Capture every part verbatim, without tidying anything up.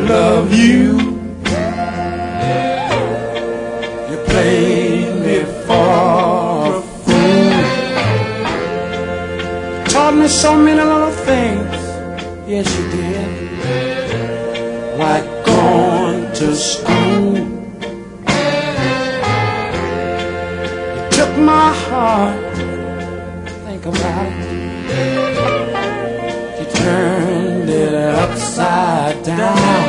love you. You played me for a fool. Taught me so many little things, yes you did, like going to school. You took my heart, think about it, you turned it upside down.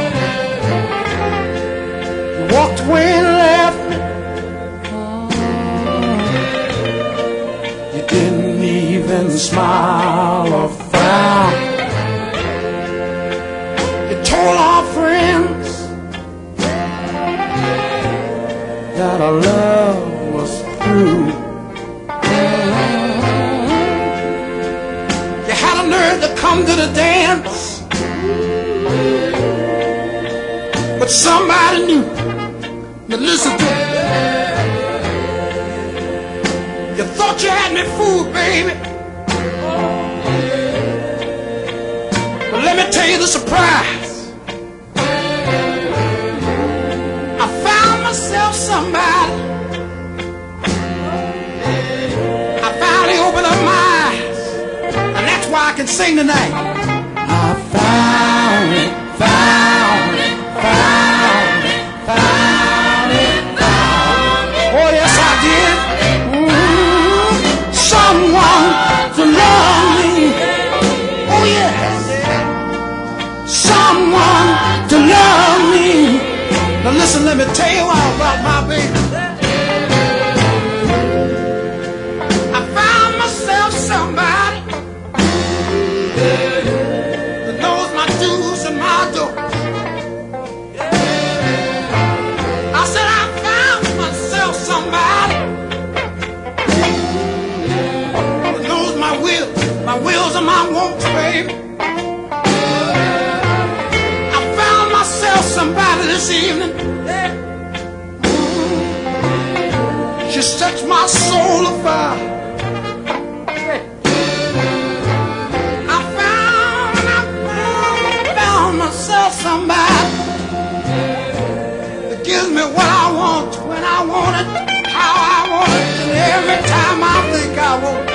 You walked away and left me. You didn't even smile or frown. You told our friends that our love was through. You had a nerve to come to the dance, but somebody knew. Now listen to me. You thought you had me fooled, baby, but let me tell you the surprise. I found myself somebody. I finally opened up my eyes, and that's why I can sing tonight. I found it, found it, found it, found it, found it. Oh yes I did. Mm-hmm. Someone to love me. Oh yes. Someone to love me. Now listen, let me tell you all about my baby. I found myself somebody that knows my do's and my don'ts. I said I found myself somebody that knows my will, my wills and my wants, baby. I found myself somebody this evening. She sets my soul afire. I found, I found, found myself somebody that gives me what I want, when I want it, how I want it, and every time I think I want it.